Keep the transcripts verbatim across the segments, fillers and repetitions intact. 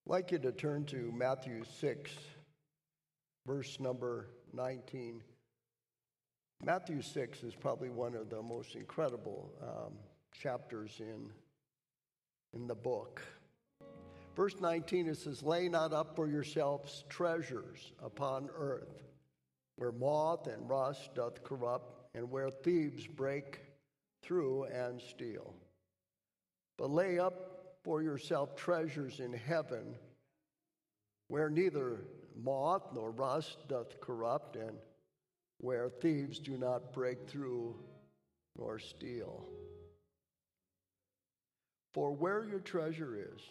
I'd like you to turn to Matthew six, verse number nineteen. Matthew six is probably one of the most incredible um, chapters in, in the book. Verse nineteen, it says, "Lay not up for yourselves treasures upon earth, where moth and rust doth corrupt, and where thieves break through and steal. But lay up for yourself treasures in heaven, where neither moth nor rust doth corrupt, and where thieves do not break through nor steal. For where your treasure is,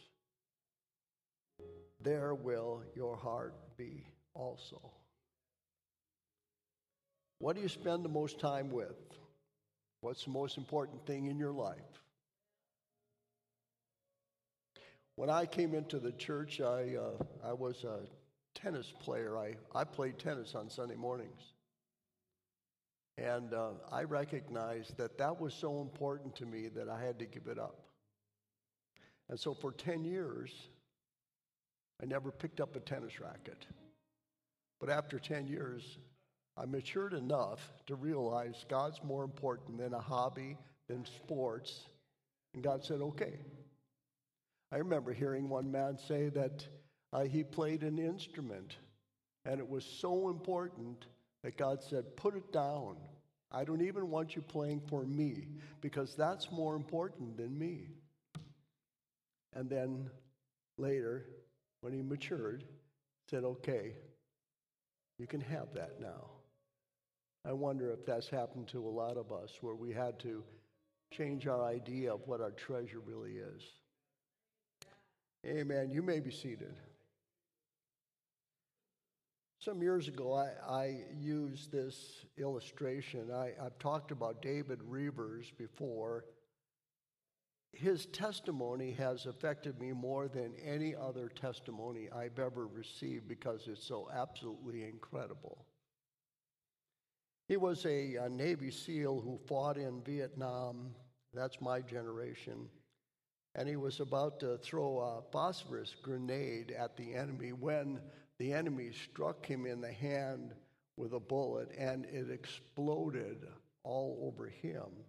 there will your heart be also." What do you spend the most time with? What's the most important thing in your life? When I came into the church, I uh, I was a tennis player. I, I played tennis on Sunday mornings. And uh, I recognized that that was so important to me that I had to give it up. And so for ten years, I never picked up a tennis racket. But after ten years, I matured enough to realize God's more important than a hobby, than sports. And God said, okay. I remember hearing one man say that uh, he played an instrument, and it was so important that God said, put it down. I don't even want you playing for me, because that's more important than me. And then later, when he matured, said, okay, you can have that now. I wonder if that's happened to a lot of us, where we had to change our idea of what our treasure really is. Amen. You may be seated. Some years ago, I, I used this illustration. I, I've talked about David Reavers before. His testimony has affected me more than any other testimony I've ever received, because it's so absolutely incredible. He was a, a Navy SEAL who fought in Vietnam. That's my generation. And he was about to throw a phosphorus grenade at the enemy when the enemy struck him in the hand with a bullet, and it exploded all over him.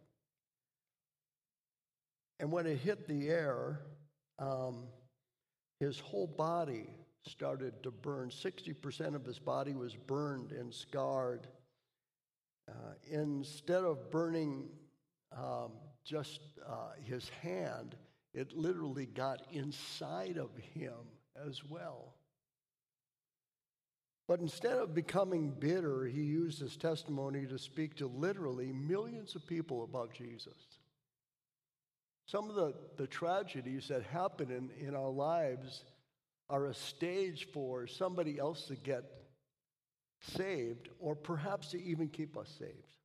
And when it hit the air, um, his whole body started to burn. sixty percent of his body was burned and scarred. Uh, instead of burning um, just uh, his hand, it literally got inside of him as well. But instead of becoming bitter, he used his testimony to speak to literally millions of people about Jesus. Some of the, the tragedies that happen in, in our lives are a stage for somebody else to get saved, or perhaps to even keep us saved.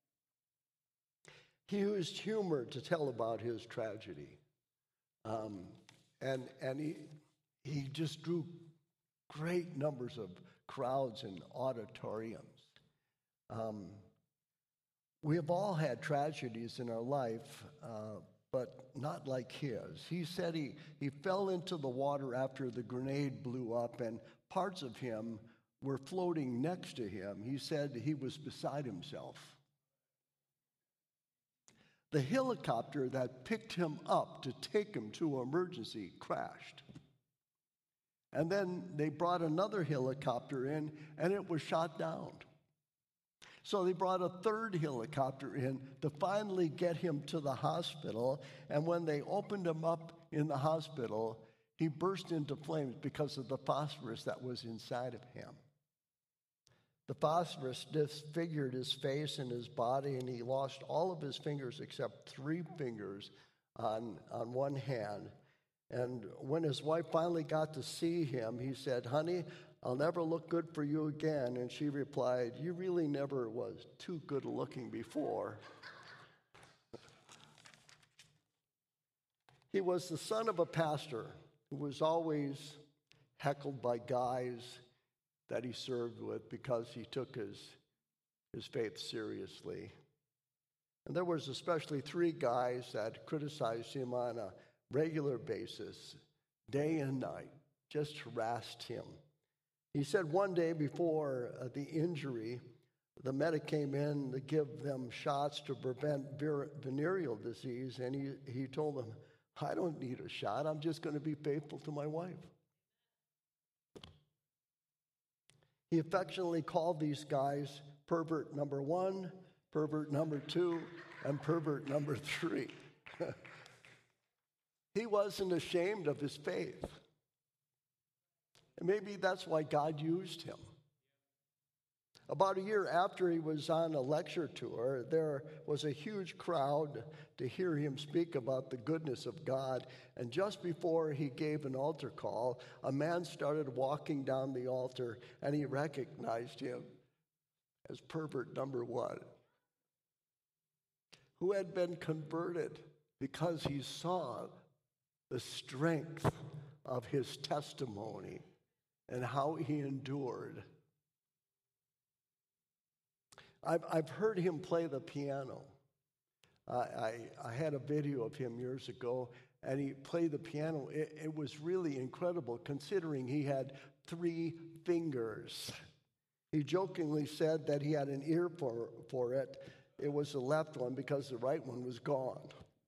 He used humor to tell about his tragedy. Um, and and he he just drew great numbers of crowds and auditoriums. Um, we have all had tragedies in our life, uh, but not like his. He said he, he fell into the water after the grenade blew up, and parts of him were floating next to him. He said he was beside himself. The helicopter that picked him up to take him to emergency crashed. And then they brought another helicopter in, and it was shot down. So they brought a third helicopter in to finally get him to the hospital. And when they opened him up in the hospital, he burst into flames because of the phosphorus that was inside of him. The phosphorus disfigured his face and his body, and he lost all of his fingers except three fingers on, on one hand. And when his wife finally got to see him, he said, "Honey, I'll never look good for you again." And she replied, "You really never was too good looking before." He was the son of a pastor who was always heckled by guys that he served with because he took his, his faith seriously. And there was especially three guys that criticized him on a regular basis, day and night. just harassed him. He said one day before uh, the injury, the medic came in to give them shots to prevent venereal disease, and he, he told them, I don't need a shot. I'm just going to be faithful to my wife. He affectionately called these guys pervert number one, pervert number two, and pervert number three. He wasn't ashamed of his faith. And maybe that's why God used him. About a year after he was on a lecture tour, there was a huge crowd to hear him speak about the goodness of God. And just before he gave an altar call, a man started walking down the altar, and he recognized him as pervert number one, who had been converted because he saw the strength of his testimony and how he endured. I've, I've heard him play the piano. Uh, I, I had a video of him years ago, and he played the piano. It, it was really incredible, considering he had three fingers. He jokingly said that he had an ear for, for it. It was the left one because the right one was gone.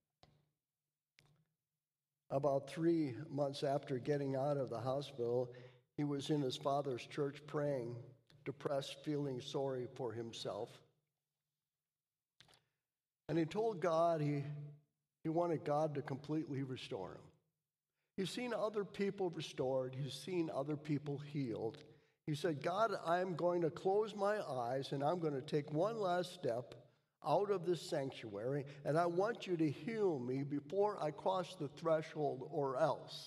About three months after getting out of the hospital, he was in his father's church praying, depressed, feeling sorry for himself. And he told God he, he wanted God to completely restore him. He's seen other people restored. He's seen other people healed. He said, God, I'm going to close my eyes and I'm going to take one last step out of this sanctuary, and I want you to heal me before I cross the threshold, or else.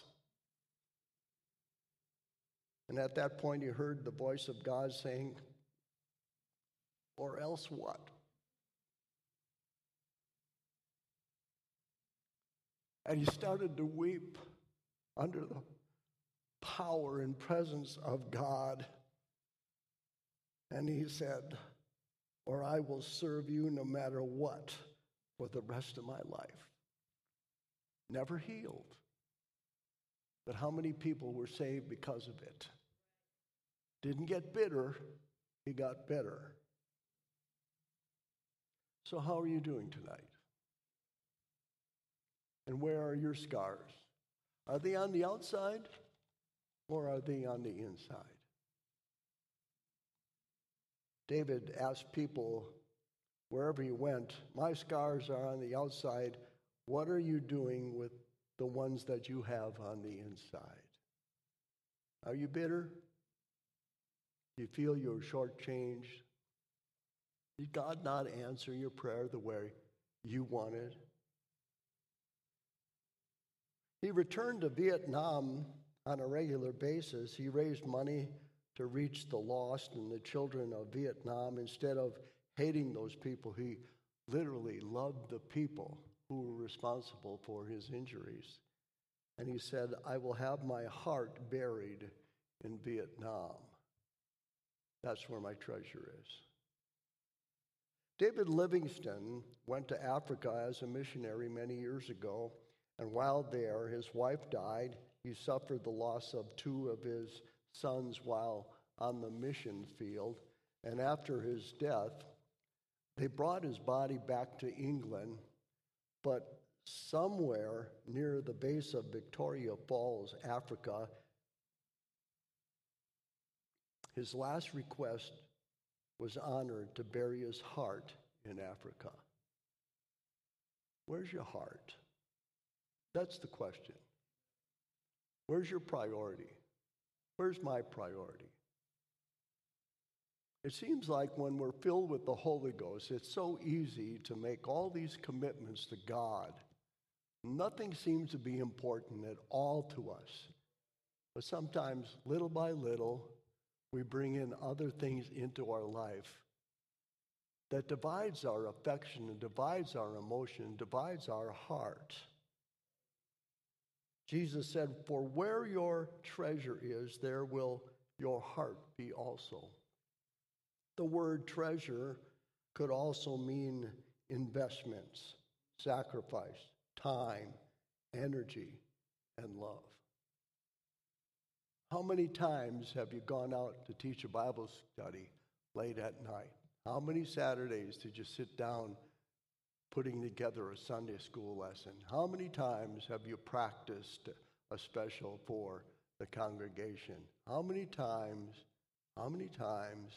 And at that point, he heard the voice of God saying, or else what? And he started to weep under the power and presence of God. And he said, or I will serve you no matter what for the rest of my life. Never healed. But how many people were saved because of it? Didn't get bitter, he got better. So how are you doing tonight? And where are your scars? Are they on the outside or are they on the inside? David asked people wherever he went, my scars are on the outside. What are you doing with the ones that you have on the inside? Are you bitter? Do you feel you're shortchanged? Did God not answer your prayer the way you wanted? He returned to Vietnam on a regular basis. He raised money to reach the lost and the children of Vietnam. Instead of hating those people, he literally loved the people who were responsible for his injuries. And he said, I will have my heart buried in Vietnam. That's where my treasure is. David Livingstone went to Africa as a missionary many years ago, and while there, his wife died. He suffered the loss of two of his sons while on the mission field, and after his death, they brought his body back to England, but somewhere near the base of Victoria Falls, Africa, his last request was honored to bury his heart in Africa. Where's your heart? That's the question. Where's your priority? Where's my priority? It seems like when we're filled with the Holy Ghost, it's so easy to make all these commitments to God. Nothing seems to be important at all to us. But sometimes, little by little, we bring in other things into our life that divides our affection and divides our emotion and divides our heart. Jesus said, for where your treasure is, there will your heart be also. The word treasure could also mean investments, sacrifice, time, energy, and love. How many times have you gone out to teach a Bible study late at night? How many Saturdays did you sit down putting together a Sunday school lesson? How many times have you practiced a special for the congregation? How many times, how many times,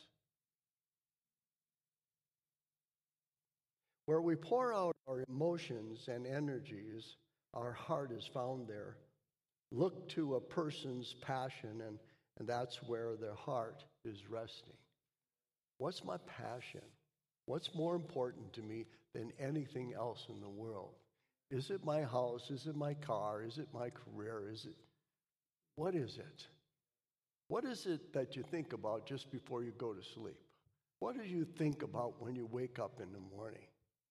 where we pour out our emotions and energies, our heart is found there. Look to a person's passion, and, and that's where their heart is resting. What's my passion? What's more important to me than anything else in the world? Is it my house? Is it my car? Is it my career? Is it, what is it? What is it that you think about just before you go to sleep? What do you think about when you wake up in the morning?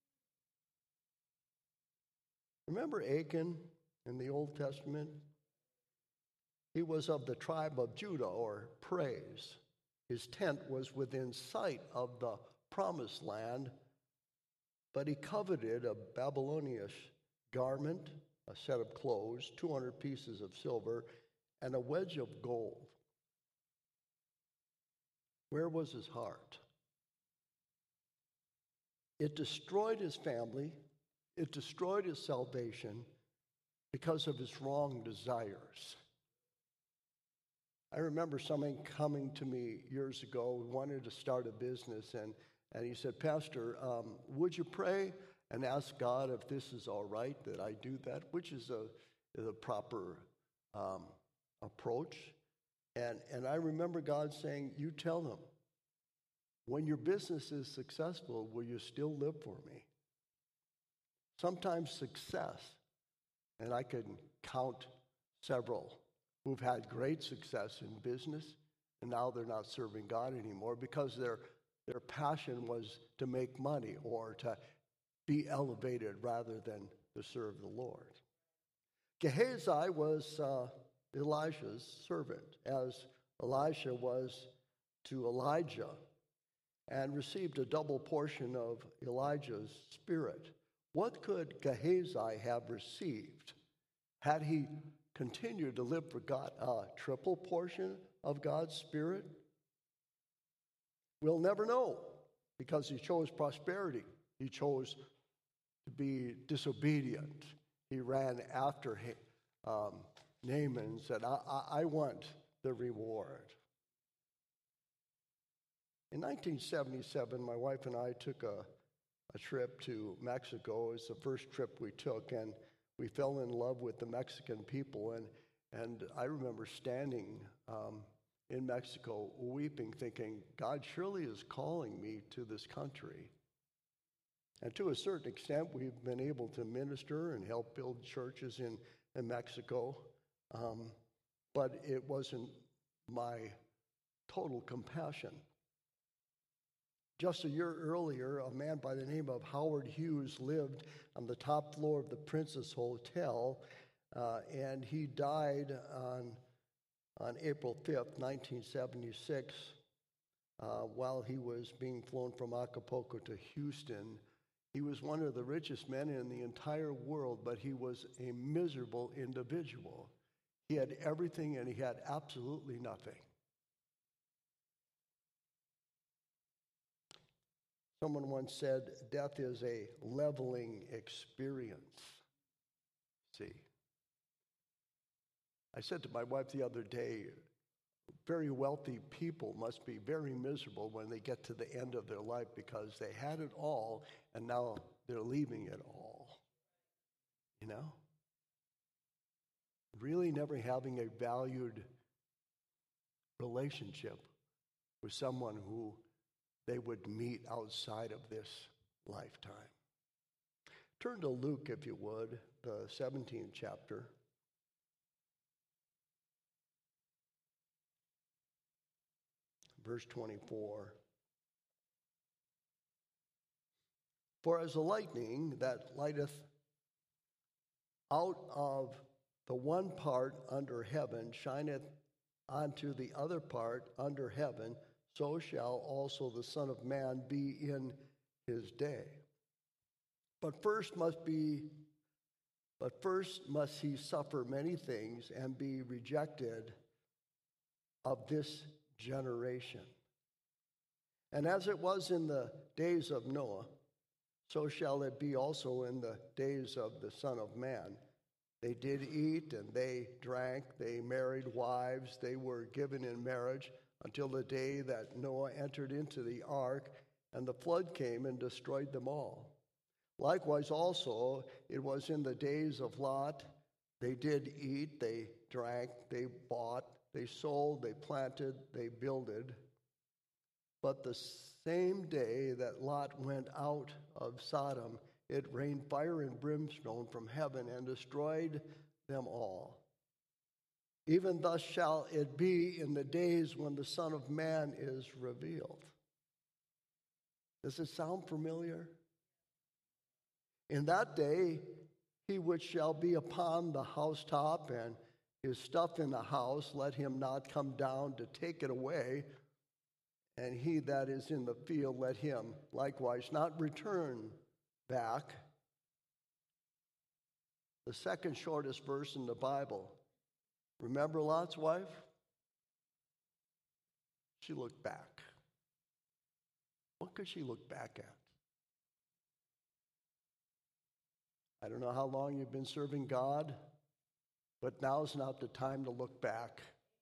Remember Achan in the Old Testament? He was of the tribe of Judah, or praise. His tent was within sight of the promised land, but he coveted a Babylonian garment, a set of clothes, two hundred pieces of silver, and a wedge of gold. Where was his heart? It destroyed his family. It destroyed his salvation because of his wrong desires. I remember someone coming to me years ago who wanted to start a business, and, and he said, Pastor, um, would you pray and ask God if this is all right that I do that, which is a, is a proper um, approach. And, and I remember God saying, you tell them, when your business is successful, will you still live for me? Sometimes success, and I can count several who've had great success in business, and now they're not serving God anymore because their, their passion was to make money or to be elevated rather than to serve the Lord. Gehazi was uh, Elijah's servant, as Elisha was to Elijah, and received a double portion of Elijah's spirit. What could Gehazi have received had he continued to live for God? A triple portion of God's spirit? We'll never know, because he chose prosperity. He chose to be disobedient. He ran after um, Naaman and said, I, I, I want the reward. In nineteen seventy-seven, my wife and I took a, a trip to Mexico. It was the first trip we took, and we fell in love with the Mexican people. And, and I remember standing um, in Mexico weeping, thinking, God surely is calling me to this country. And to a certain extent, we've been able to minister and help build churches in, in Mexico. Um, but it wasn't my total compassion. Just a year earlier, a man by the name of Howard Hughes lived on the top floor of the Princess Hotel, uh, and he died on, on April fifth, nineteen seventy-six, uh, while he was being flown from Acapulco to Houston. He was one of the richest men in the entire world, but he was a miserable individual. He had everything, and he had absolutely nothing. Someone once said, death is a leveling experience. See, I said to my wife the other day, very wealthy people must be very miserable when they get to the end of their life because they had it all and now they're leaving it all. You know? Really never having a valued relationship with someone who they would meet outside of this lifetime. Turn to Luke, if you would, the seventeenth chapter. Verse twenty-four. For as the lightning that lighteth out of the one part under heaven shineth unto the other part under heaven, so shall also the Son of Man be in his day. But first must be, but first must he suffer many things and be rejected of this generation. And as it was in the days of Noah, so shall it be also in the days of the Son of Man. They did eat and they drank, they married wives, they were given in marriage until the day that Noah entered into the ark, and the flood came and destroyed them all. Likewise also, it was in the days of Lot. They did eat, they drank, they bought, they sold, they planted, they builded. But the same day that Lot went out of Sodom, it rained fire and brimstone from heaven and destroyed them all. Even thus shall it be in the days when the Son of Man is revealed. Does it sound familiar? In that day, he which shall be upon the housetop and his stuff in the house, let him not come down to take it away. And he that is in the field, let him likewise not return back. The second shortest verse in the Bible. Remember Lot's wife? She looked back. What could she look back at? I don't know how long you've been serving God, but now's not the time to look back.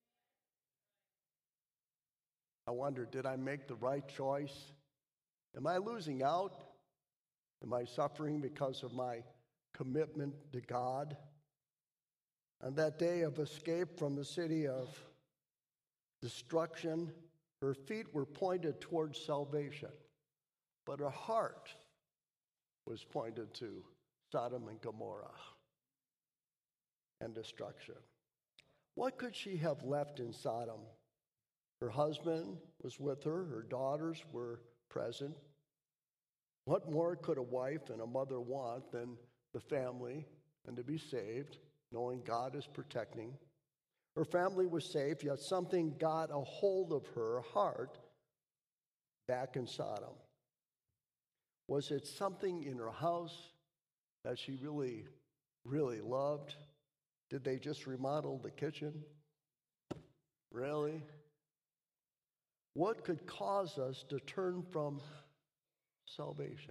I wonder, did I make the right choice? Am I losing out? Am I suffering because of my commitment to God? On that day of escape from the city of destruction, her feet were pointed towards salvation, but her heart was pointed to Sodom and Gomorrah and destruction. What could she have left in Sodom? Her husband was with her. Her daughters were present. What more could a wife and a mother want than the family and to be saved, knowing God is protecting? Her family was safe, yet something got a hold of her heart back in Sodom. Was it something in her house that she really, really loved? Did they just remodel the kitchen? Really? What could cause us to turn from salvation?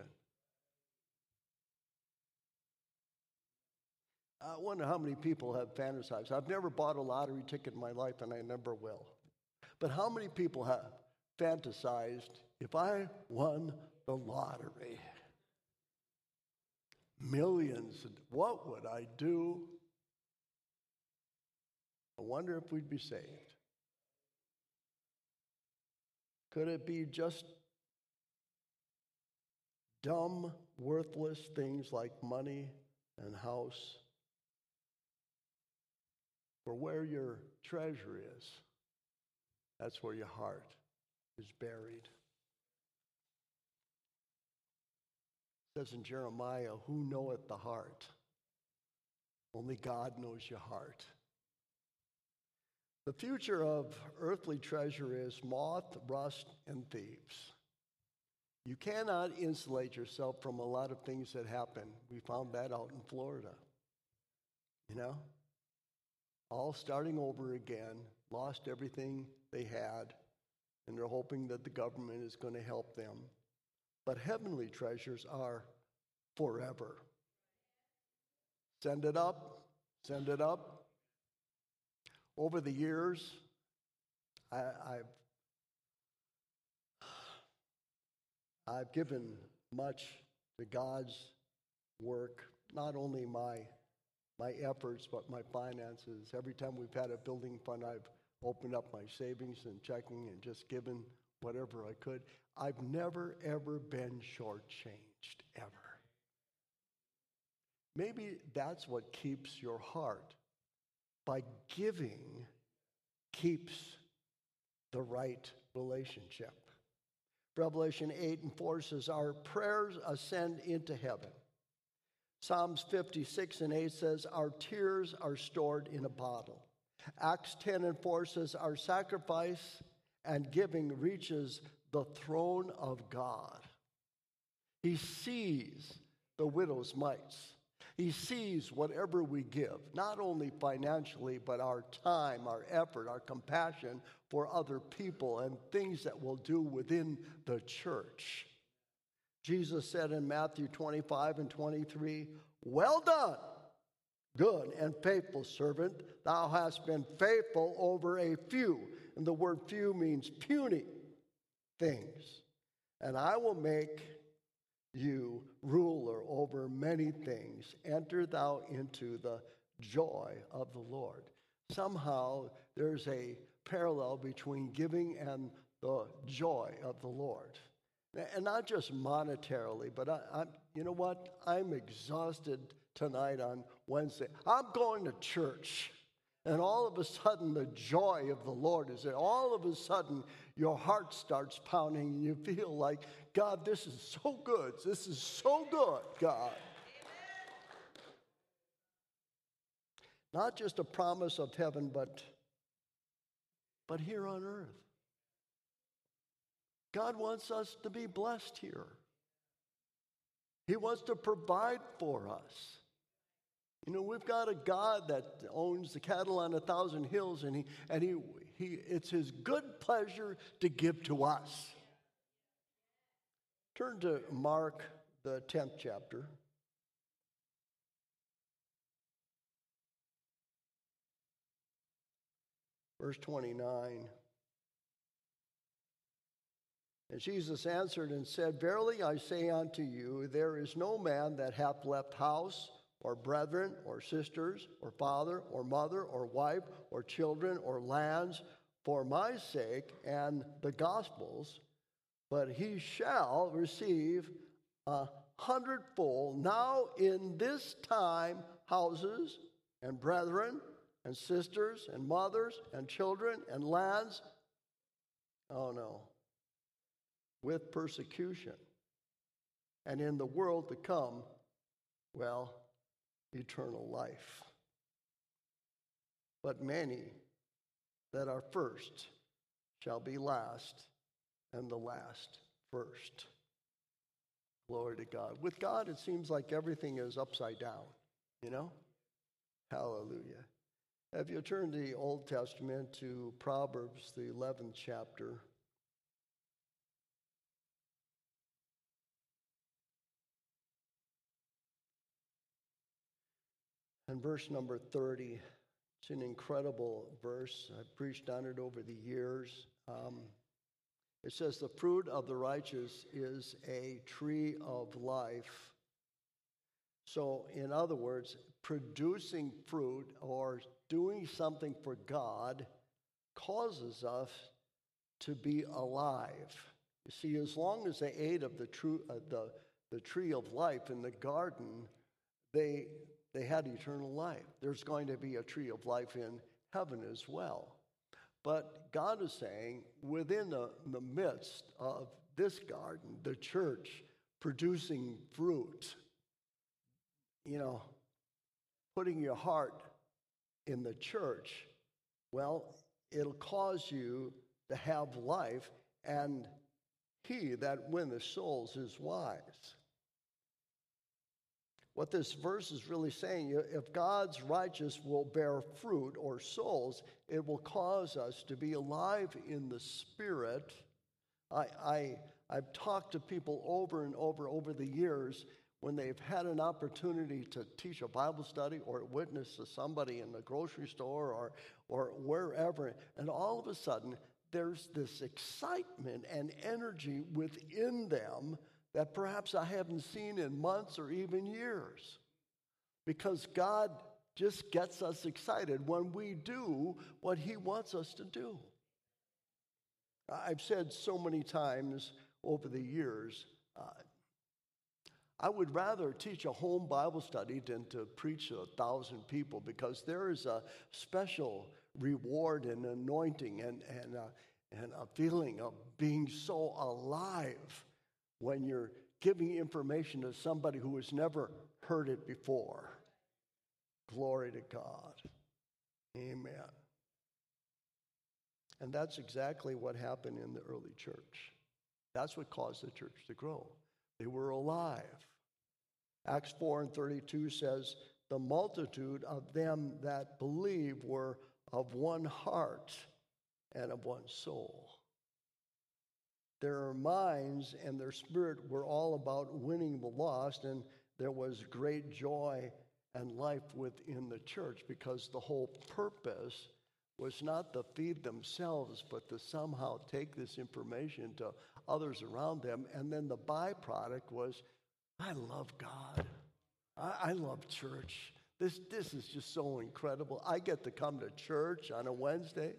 I wonder how many people have fantasized. I've never bought a lottery ticket in my life, and I never will. But how many people have fantasized, if I won the lottery, millions, what would I do? I wonder if we'd be saved. Could it be just dumb, worthless things like money and house? For where your treasure is, that's where your heart is buried. It says in Jeremiah, who knoweth the heart? Only God knows your heart. The future of earthly treasure is moth, rust, and thieves. You cannot insulate yourself from a lot of things that happen. We found that out in Florida. You know? All starting over again, lost everything they had, and they're hoping that the government is going to help them. But heavenly treasures are forever. Send it up, send it up. Over the years, I, I've I've given much to God's work, not only my my efforts, but my finances. Every time we've had a building fund, I've opened up my savings and checking and just given whatever I could. I've never, ever been shortchanged, ever. Maybe that's what keeps your heart. By giving, keeps the right relationship. Revelation eight and four says, our prayers ascend into heaven. Psalms fifty-six and eight says, our tears are stored in a bottle. Acts ten and four says, our sacrifice and giving reaches the throne of God. He sees the widow's mites. He sees whatever we give, not only financially, but our time, our effort, our compassion for other people and things that we'll do within the church. Jesus said in Matthew twenty-five and twenty-three, "Well done, good and faithful servant. Thou hast been faithful over a few." And the word few means puny things. "And I will make you ruler over many things. Enter thou into the joy of the Lord." Somehow there's a parallel between giving and the joy of the Lord. And not just monetarily, but I, I'm, you know what? I'm exhausted tonight on Wednesday. I'm going to church. And all of a sudden, the joy of the Lord is there. All of a sudden, your heart starts pounding and you feel like, God, this is so good. This is so good, God. Not just a promise of heaven, but, but here on earth. God wants us to be blessed here. He wants to provide for us. You know, we've got a God that owns the cattle on a thousand hills, and he and he he it's his good pleasure to give to us. Turn to Mark, the tenth chapter. Verse twenty-nine. And Jesus answered and said, "Verily I say unto you, there is no man that hath left house, or brethren, or sisters, or father, or mother, or wife, or children, or lands, for my sake and the gospel's, but he shall receive a hundredfold now in this time houses, and brethren, and sisters, and mothers, and children, and lands." Oh no. "With persecution. And in the world to come, well, eternal life. But many that are first shall be last, and the last first." Glory to God. With God, it seems like everything is upside down, you know? Hallelujah. If you turn the Old Testament to Proverbs, the eleventh chapter, and verse number thirty, it's an incredible verse. I've preached on it over the years. Um, it says, "The fruit of the righteous is a tree of life." So, in other words, producing fruit or doing something for God causes us to be alive. You see, as long as they ate of the, true, uh, the, the tree of life in the garden, they... They had eternal life. There's going to be a tree of life in heaven as well. But God is saying, within the, the midst of this garden, the church producing fruit, you know, putting your heart in the church, well, it'll cause you to have life, and he that winneth souls is wise. What this verse is really saying, if God's righteous will bear fruit or souls, it will cause us to be alive in the Spirit. I, I, I've talked to people over and over over the years when they've had an opportunity to teach a Bible study or witness to somebody in the grocery store or, or wherever, and all of a sudden there's this excitement and energy within them that perhaps I haven't seen in months or even years. Because God just gets us excited when we do what he wants us to do. I've said so many times over the years, uh, I would rather teach a home Bible study than to preach to a thousand people, because there is a special reward and anointing and, and, uh, and a feeling of being so alive when you're giving information to somebody who has never heard it before. Glory to God. Amen. And that's exactly what happened in the early church. That's what caused the church to grow. They were alive. Acts four and thirty-two says, the multitude of them that believe were of one heart and of one soul. Their minds and their spirit were all about winning the lost, and there was great joy and life within the church because the whole purpose was not to feed themselves, but to somehow take this information to others around them. And then the byproduct was, I love God. I, I love church. This, this is just so incredible. I get to come to church on a Wednesday.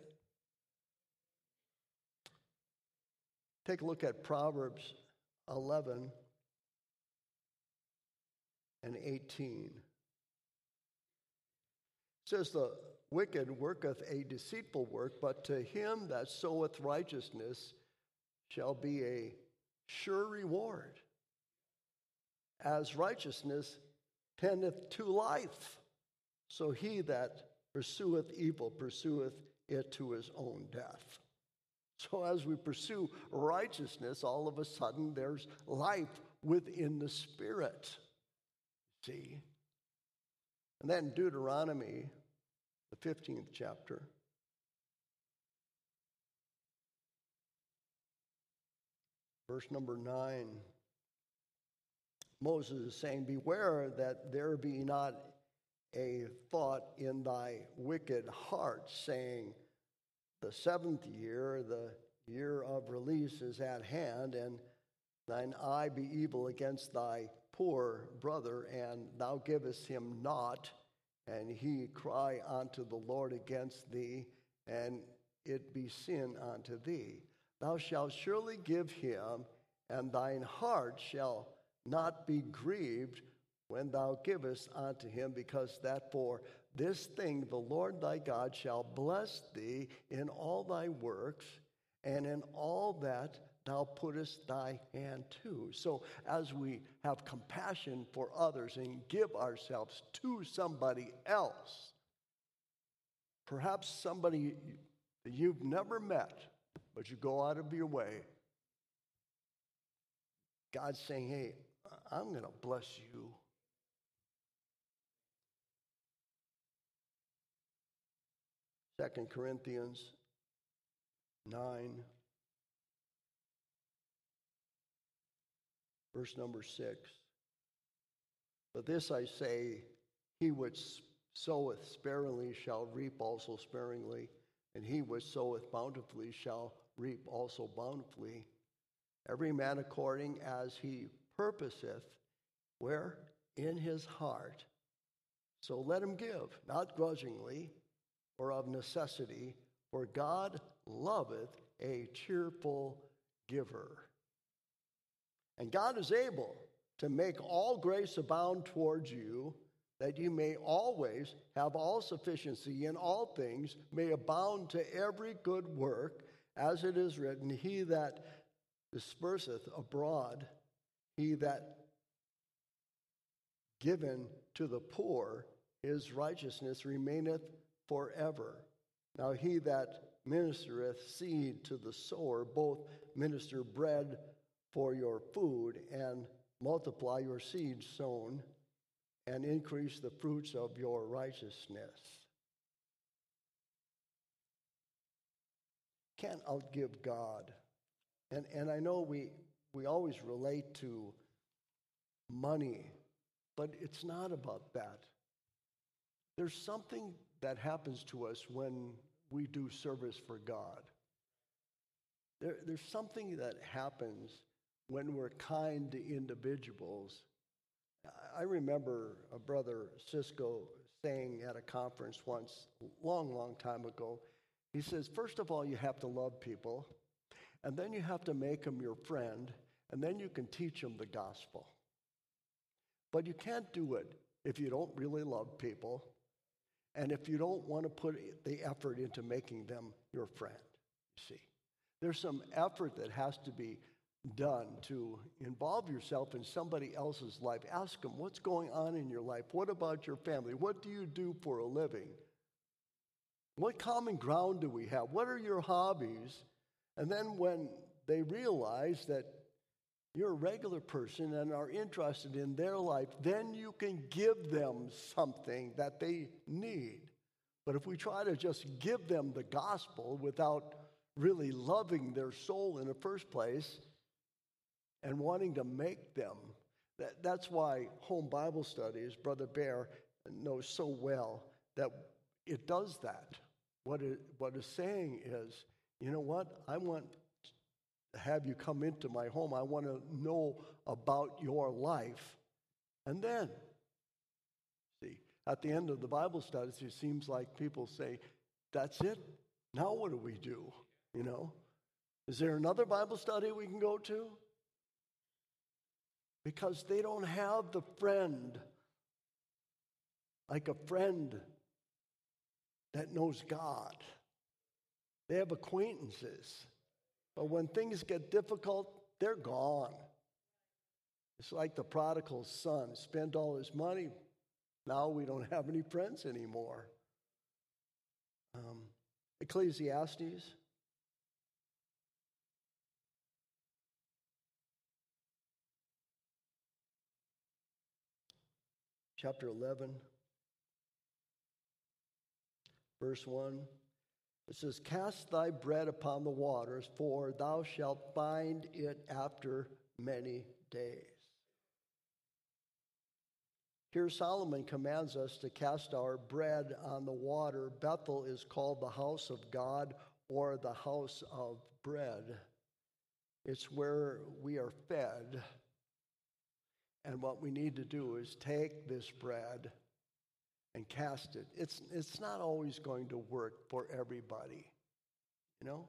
Take a look at Proverbs eleven and eighteen. It says, the wicked worketh a deceitful work, but to him that soweth righteousness shall be a sure reward. As righteousness tendeth to life, so he that pursueth evil pursueth it to his own death. So as we pursue righteousness, all of a sudden there's life within the Spirit. See? And then Deuteronomy, the fifteenth chapter. Verse number nine. Moses is saying, beware that there be not a thought in thy wicked heart, saying, the seventh year, the year of release is at hand, and thine eye be evil against thy poor brother, and thou givest him naught, and he cry unto the Lord against thee, and it be sin unto thee. Thou shalt surely give him, and thine heart shall not be grieved when thou givest unto him, because that for this thing the Lord thy God shall bless thee in all thy works, and in all that thou puttest thy hand to. So as we have compassion for others and give ourselves to somebody else, perhaps somebody that you've never met, but you go out of your way, God's saying, hey, I'm going to bless you. Second Corinthians nine, verse number six. But this I say, he which soweth sparingly shall reap also sparingly, and he which soweth bountifully shall reap also bountifully. Every man according as he purposeth, where? In his heart. So let him give, not grudgingly or of necessity, for God loveth a cheerful giver. And God is able to make all grace abound towards you, that you may always have all sufficiency in all things, may abound to every good work, as it is written, he that disperseth abroad, he that given to the poor, his righteousness remaineth forever. Now he that ministereth seed to the sower, both minister bread for your food, and multiply your seed sown, and increase the fruits of your righteousness. Can't outgive God. And and I know we we always relate to money, but it's not about that. There's something that happens to us when we do service for God. There, there's something that happens when we're kind to individuals. I remember a brother Cisco saying at a conference once, long, long time ago, he says, first of all, you have to love people, and then you have to make them your friend, and then you can teach them the gospel. But you can't do it if you don't really love people, and if you don't want to put the effort into making them your friend, you see. There's some effort that has to be done to involve yourself in somebody else's life. Ask them, what's going on in your life? What about your family? What do you do for a living? What common ground do we have? What are your hobbies? And then when they realize that you're a regular person and are interested in their life, then you can give them something that they need. But if we try to just give them the gospel without really loving their soul in the first place and wanting to make them, that, that's why home Bible studies, Brother Bear knows so well that it does that. What it, what it's saying is, you know what, I want to have you come into my home. I want to know about your life. And then, see, at the end of the Bible studies, it seems like people say, that's it? Now what do we do? You know? Is there another Bible study we can go to? Because they don't have the friend, like a friend that knows God. They have acquaintances. But when things get difficult, they're gone. It's like the prodigal son, spent all his money. Now we don't have any friends anymore. Um, Ecclesiastes. Chapter eleven, verse one. It says, cast thy bread upon the waters, for thou shalt find it after many days. Here Solomon commands us to cast our bread on the water. Bethel is called the house of God or the house of bread. It's where we are fed. And what we need to do is take this bread and cast it. It's, it's not always going to work for everybody, you know?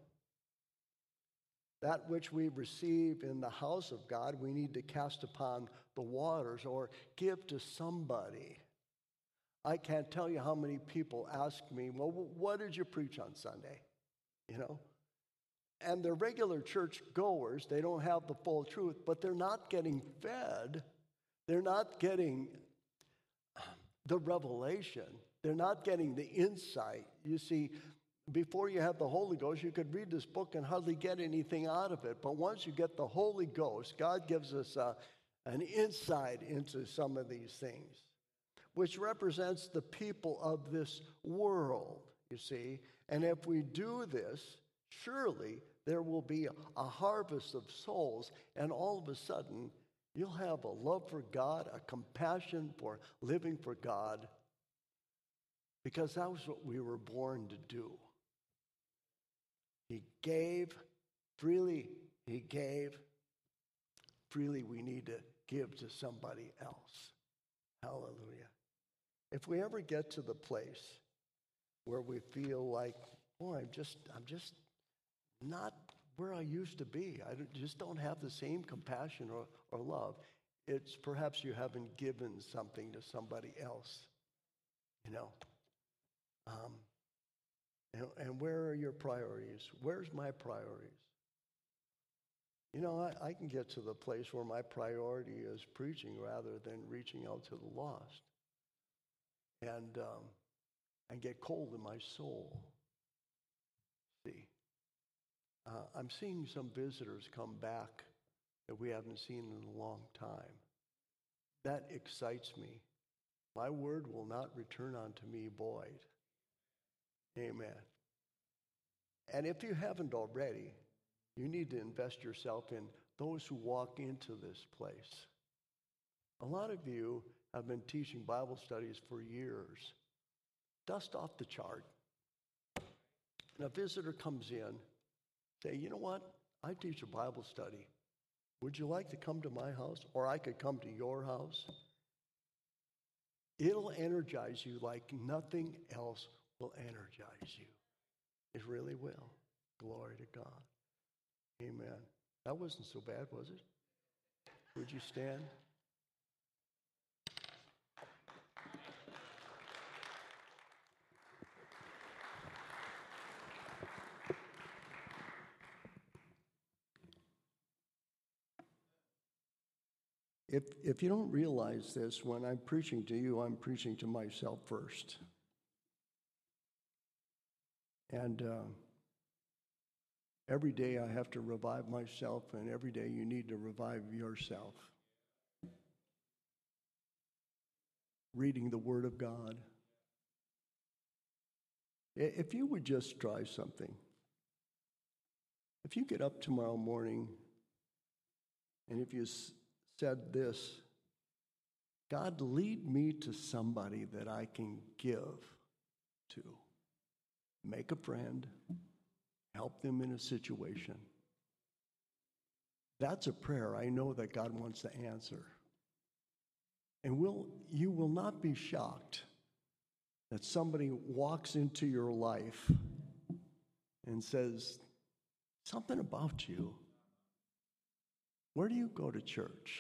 That which we receive in the house of God, we need to cast upon the waters or give to somebody. I can't tell you how many people ask me, well, what did you preach on Sunday? You know? And they're regular church goers. They don't have the full truth, but they're not getting fed. They're not getting the revelation. They're not getting the insight. You see, before you have the Holy Ghost, you could read this book and hardly get anything out of it. But once you get the Holy Ghost, God gives us uh, an insight into some of these things, which represents the people of this world, you see. And if we do this, surely there will be a harvest of souls, and all of a sudden, you'll have a love for God, a compassion for living for God, because that was what we were born to do. He gave freely, he gave freely. We need to give to somebody else. Hallelujah. If we ever get to the place where we feel like, oh, I'm just, I'm just not where I used to be. I just don't have the same compassion or, or love. It's perhaps you haven't given something to somebody else, you know. Um, and, and where are your priorities? Where's my priorities? You know, I, I can get to the place where my priority is preaching rather than reaching out to the lost, and um, and get cold in my soul. See. Uh, I'm seeing some visitors come back that we haven't seen in a long time. That excites me. My word will not return unto me void. Amen. And if you haven't already, you need to invest yourself in those who walk into this place. A lot of you have been teaching Bible studies for years. Dust off the chart. And a visitor comes in, say, you know what? I teach a Bible study. Would you like to come to my house? Or I could come to your house. It'll energize you like nothing else will energize you. It really will. Glory to God. Amen. That wasn't so bad, was it? Would you stand? If, if you don't realize this, when I'm preaching to you, I'm preaching to myself first. And uh, Every day I have to revive myself, and every day you need to revive yourself. Reading the Word of God. If you would just try something, if you get up tomorrow morning and if you s- said this, God, lead me to somebody that I can give to. Make a friend, help them in a situation. That's a prayer I know that God wants to answer. And will you will not be shocked that somebody walks into your life and says, something about you. Where do you go to church?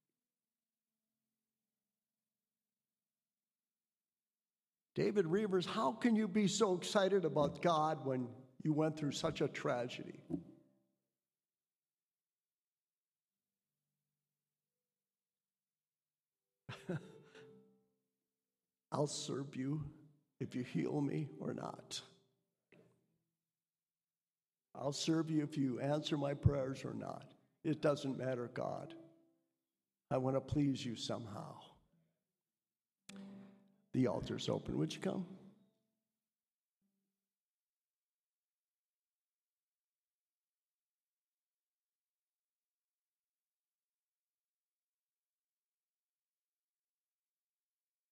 David Reavers, how can you be so excited about God when you went through such a tragedy? I'll serve you if you heal me or not. I'll serve you if you answer my prayers or not. It doesn't matter, God. I want to please you somehow. The altar's open. Would you come?